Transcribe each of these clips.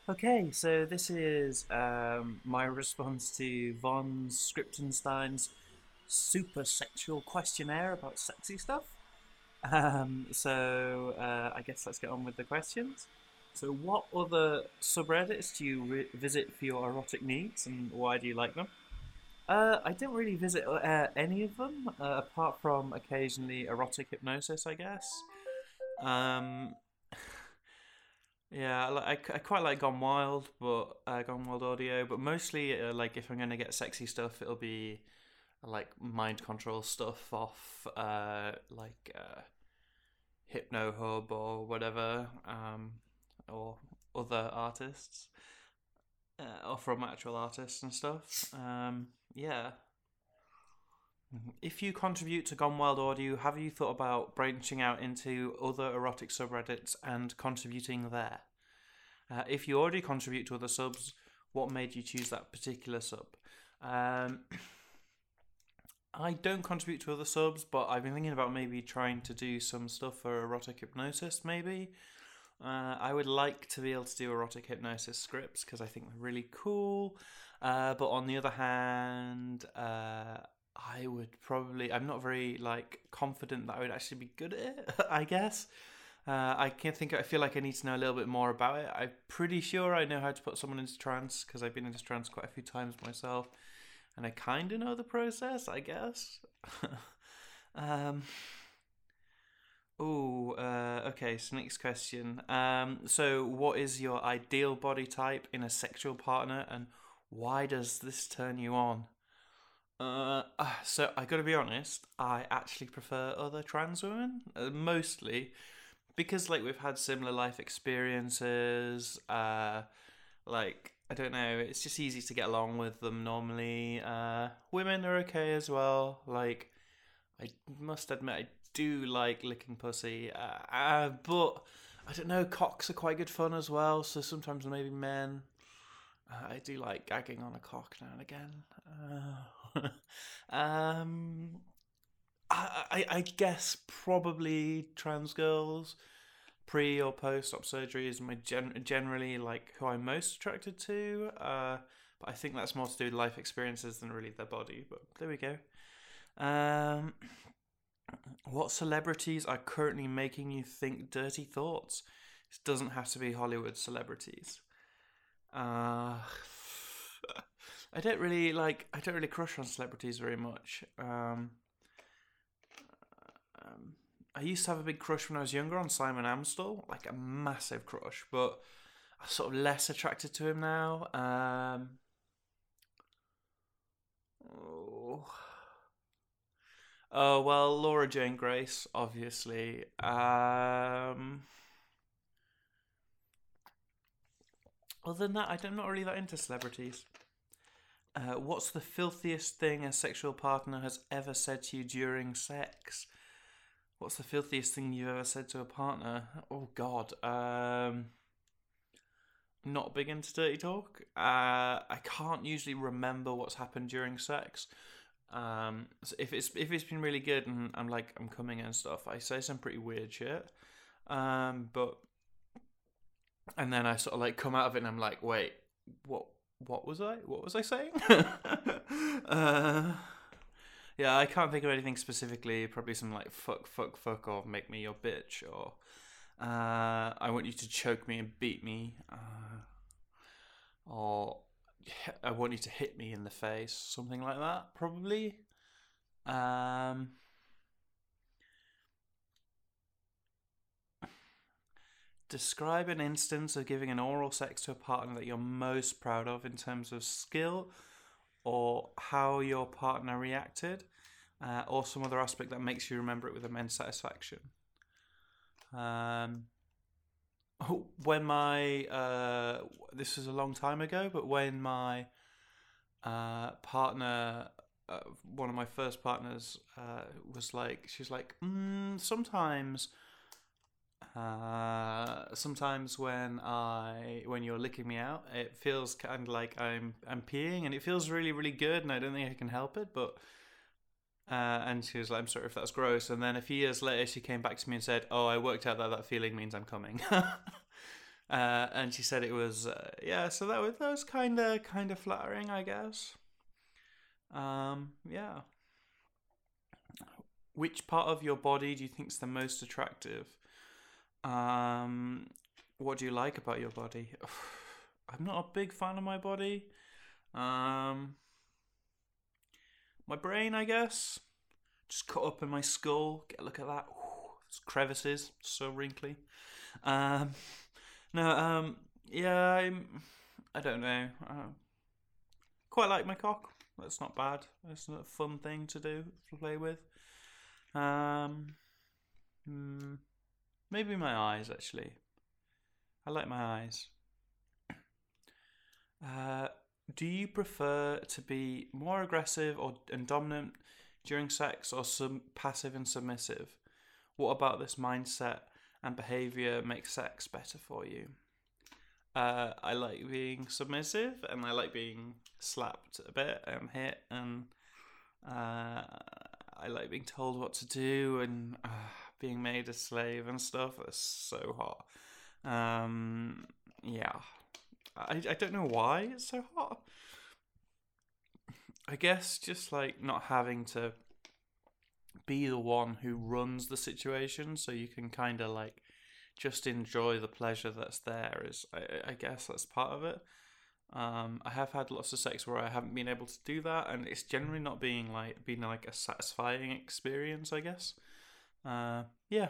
Okay, so this is my response to von Skriptenstein's super sexual questionnaire about sexy stuff. I guess let's get on with the questions. So, what other subreddits do you visit for your erotic needs, and why do you like them? I don't really visit any of them, apart from occasionally erotic hypnosis, I guess. Um, Yeah, I quite like Gone Wild, but Gone Wild Audio, but mostly like if I'm gonna get sexy stuff, it'll be like mind control stuff off Hypno Hub or whatever, or other artists, or from actual artists and stuff. Yeah. If you contribute to Gone Wild Audio, have you thought about branching out into other erotic subreddits and contributing there? If you already contribute to other subs, what made you choose that particular sub? Um, I don't contribute to other subs, but I've been thinking about maybe trying to do some stuff for erotic hypnosis, maybe. I would like to be able to do erotic hypnosis scripts because I think they're really cool. But on the other hand, I would probably. I'm not very like confident that I would actually be good at it. I guess. I can think. I feel like I need to know a little bit more about it. I'm pretty sure I know how to put someone into trance because I've been into trance quite a few times myself, and I kind of know the process. I guess. um. Okay. So next question. So what is your ideal body type in a sexual partner, and why does this turn you on? So I gotta be honest. I actually prefer other trans women, mostly because like we've had similar life experiences. Like I don't know, it's just easy to get along with them normally. Women are okay as well. Like I must admit, I do like licking pussy. But I don't know, cocks are quite good fun as well. So sometimes maybe men. I do like gagging on a cock now and again. Um, I guess probably trans girls pre or post op surgery is my generally like who I'm most attracted to. But I think that's more to do with life experiences than really their body. But there we go. Um, what celebrities are currently making you think dirty thoughts? It doesn't have to be Hollywood celebrities. Uh, I don't really like. I don't really crush on celebrities very much. Um, I used to have a big crush when I was younger on Simon Amstel, like a massive crush, but I'm sort of less attracted to him now. Oh, oh well, Laura Jane Grace, obviously. Other than that, I'm not really that into celebrities. What's the filthiest thing a sexual partner has ever said to you during sex? What's the filthiest thing you've ever said to a partner? Oh God. Not big into dirty talk. I can't usually remember what's happened during sex. So if it's been really good and I'm coming and stuff, I say some pretty weird shit. But and then I sort of like come out of it and I'm like, wait, what? What was I saying? uh, yeah, I can't think of anything specifically. Probably some like fuck, fuck, fuck, or make me your bitch, or I want you to choke me and beat me, or I want you to hit me in the face, something like that, probably. Um, Describe an instance of giving an oral sex to a partner that you're most proud of in terms of skill or how your partner reacted, or some other aspect that makes you remember it with immense satisfaction. Um, when my this was a long time ago, but when my partner, one of my first partners, was like, she was like, sometimes when you're licking me out, it feels kind of like I'm peeing, and it feels really really good, and I don't think I can help it. But and she was like, "I'm sorry if that's gross." And then a few years later, she came back to me and said, "Oh, I worked out that that feeling means I'm coming." And she said it was yeah. So that was kind of flattering, I guess. Yeah. Which part of your body do you think's the most attractive? Um, what do you like about your body? I'm not a big fan of my body. Um, my brain, I guess. Just cut up in my skull. Get a look at that. It's crevices, so wrinkly. Um, no, yeah, I don't know. Quite like my cock. That's not bad. It's a fun thing to do, to play with. Um, hmm, maybe my eyes, actually. I like my eyes. Uh, do you prefer to be more aggressive and dominant during sex, or passive and submissive? What about this mindset and behavior makes sex better for you? I like being submissive, and I like being slapped a bit and hit, and I like being told what to do, and being made a slave and stuff. That's so hot. Yeah. I don't know why it's so hot. I guess just like not having to be the one who runs the situation, so you can kind of like just enjoy the pleasure that's there. I guess that's part of it. I have had lots of sex where I haven't been able to do that, and it's generally not been like a satisfying experience, I guess. Yeah.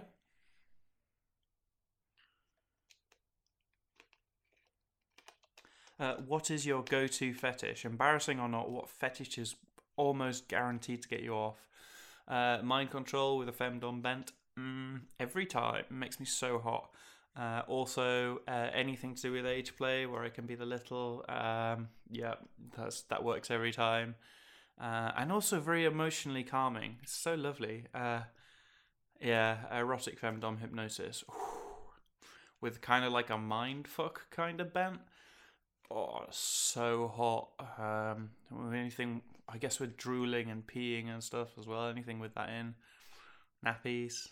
What is your go-to fetish? Embarrassing or not, what fetish is almost guaranteed to get you off? Mind control with a femdom bent. Every time. It makes me so hot. Also, anything to do with age play, where I can be the little. Yeah, that works every time. And also very emotionally calming. It's so lovely. Yeah, erotic femdom hypnosis. With kind of like a mind fuck kind of bent. Oh, so hot. Anything, I guess, with drooling and peeing and stuff as well. Anything with that in. Nappies.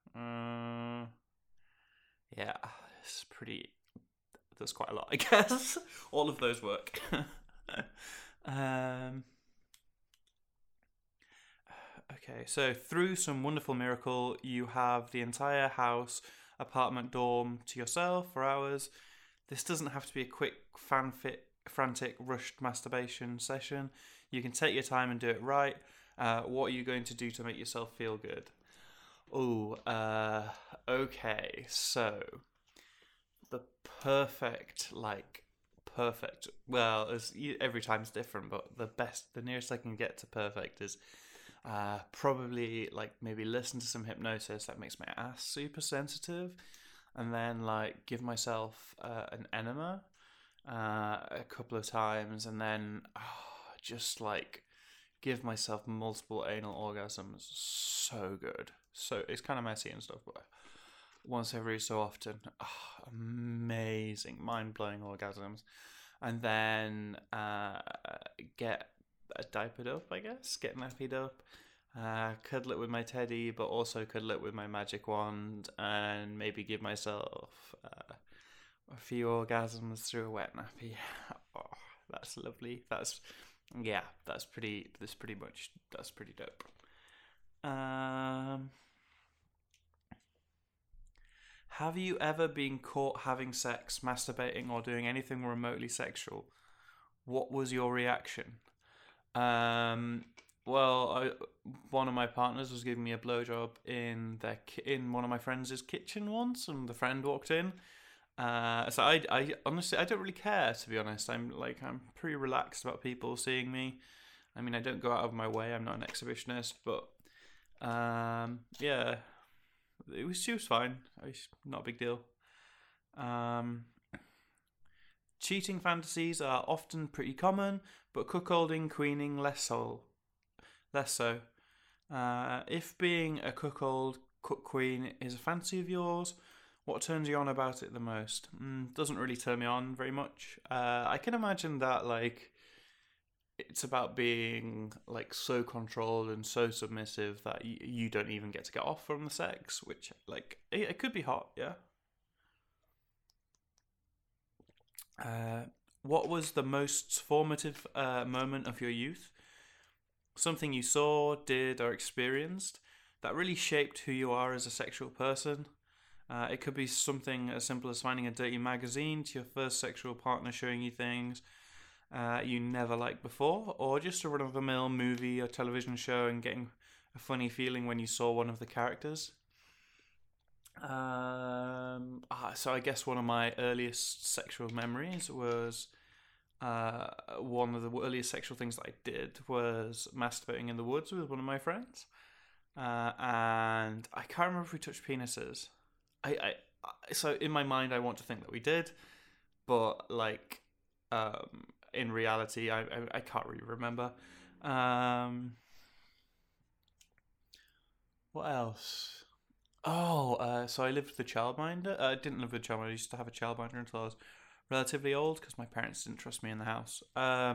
Yeah, it's pretty. There's quite a lot, I guess. All of those work. um, okay, so through some wonderful miracle, you have the entire house, apartment, dorm to yourself for hours. This doesn't have to be a quick, frantic, rushed masturbation session. You can take your time and do it right. What are you going to do to make yourself feel good? Oh, okay. So the perfect. Well, every time's different, but the nearest I can get to perfect is probably like maybe listen to some hypnosis that makes my ass super sensitive, and then like give myself an enema a couple of times, and then just like give myself multiple anal orgasms. So good. So it's kind of messy and stuff, but once every so often, amazing, mind-blowing orgasms. And then get diapered up, I guess, get nappied up, cuddle it with my teddy, but also cuddle it with my magic wand, and maybe give myself a few orgasms through a wet nappy. Oh, that's lovely. That's pretty. That's pretty dope. Have you ever been caught having sex, masturbating, or doing anything remotely sexual? What was your reaction? Um, one of my partners was giving me a blowjob in one of my friends' kitchen once, and the friend walked in. So I honestly I don't really care, to be honest. I'm pretty relaxed about people seeing me. I mean, I don't go out of my way. I'm not an exhibitionist, but yeah, she was fine. Not a big deal. Um, cheating fantasies are often pretty common, but cuckolding, queening less so. Less so. If being a cook queen is a fantasy of yours, what turns you on about it the most? Doesn't really turn me on very much. I can imagine that like it's about being like so controlled and so submissive that you don't even get to get off from the sex, which like it could be hot, yeah. What was the most formative moment of your youth? Something you saw, did, or experienced that really shaped who you are as a sexual person. It could be something as simple as finding a dirty magazine, to your first sexual partner showing you things you never liked before, or just a run-of-the-mill movie or television show and getting a funny feeling when you saw one of the characters. So I guess one of my earliest sexual memories was one of the earliest sexual things that I did was masturbating in the woods with one of my friends, and I can't remember if we touched penises. So in my mind, I want to think that we did, but like, in reality, I can't really remember. What else? Oh, so I lived with a childminder. I didn't live with a childminder. I used to have a childminder until I was relatively old because my parents didn't trust me in the house.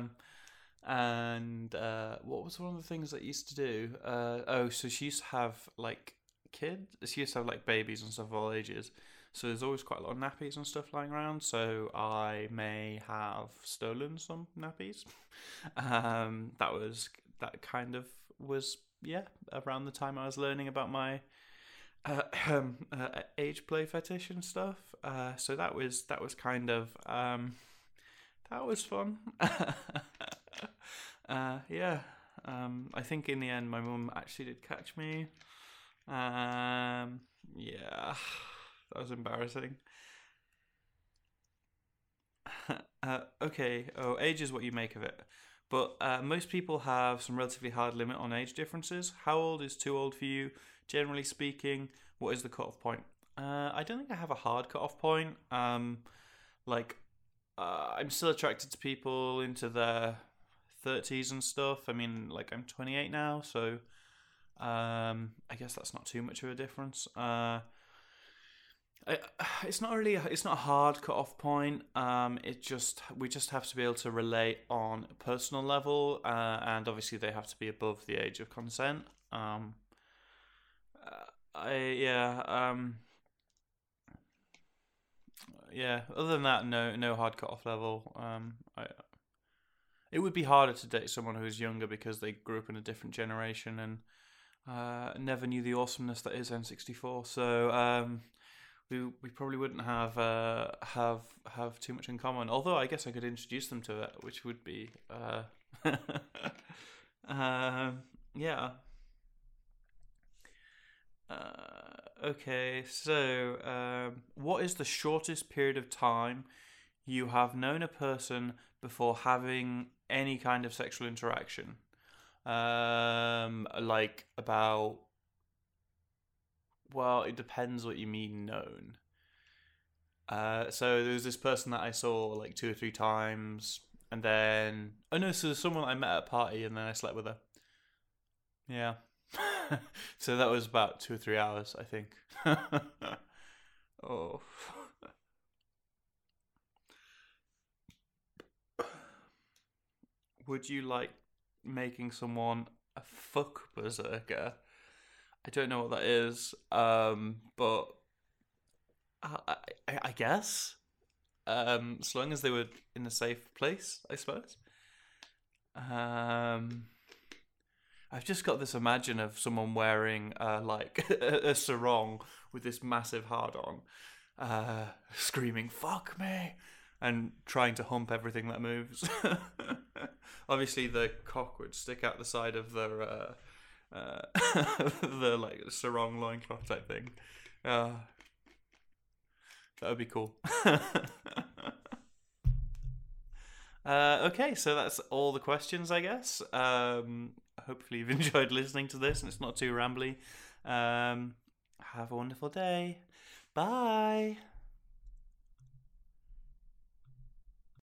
And what was one of the things that I used to do? So she used to have like kids. She used to have like babies and stuff of all ages. So there's always quite a lot of nappies and stuff lying around. So I may have stolen some nappies. That kind of was, yeah, around the time I was learning about my age play fetish and stuff. So that was kind of that was fun. Yeah. I think in the end my mum actually did catch me. Yeah, that was embarrassing. Okay. Oh, age is what you make of it. But most people have some relatively hard limit on age differences. How old is too old for you? Generally speaking, what is the cutoff point? I don't think I have a hard cutoff point. Like, I'm still attracted to people into their 30s and stuff. I mean, like, I'm 28 now, so I guess that's not too much of a difference. It's not really. It's not a hard cut-off point. We just have to be able to relate on a personal level, and obviously they have to be above the age of consent. I yeah. Yeah. Other than that, no hard cut-off level. It would be harder to date someone who's younger because they grew up in a different generation and never knew the awesomeness that is N64. So we probably wouldn't have too much in common. Although I guess I could introduce them to it, which would be yeah. Okay, so what is the shortest period of time you have known a person before having any kind of sexual interaction? Like about, well, it depends what you mean known. So there was this person that I saw like 2 or 3 times, and then so there's someone I met at a party, and then I slept with her. Yeah. So that was about 2 or 3 hours, I think. Oh. Would you like making someone a fuck berserker? I don't know what that is, but I guess, as long as they were in a safe place, I suppose. I've just got this imagine of someone wearing like a sarong with this massive hard on, screaming "fuck me" and trying to hump everything that moves. Obviously, the cock would stick out the side of the the like sarong loincloth type thing. That would be cool. Okay, so that's all the questions, I guess. Hopefully you've enjoyed listening to this and it's not too rambly. Have a wonderful day. Bye.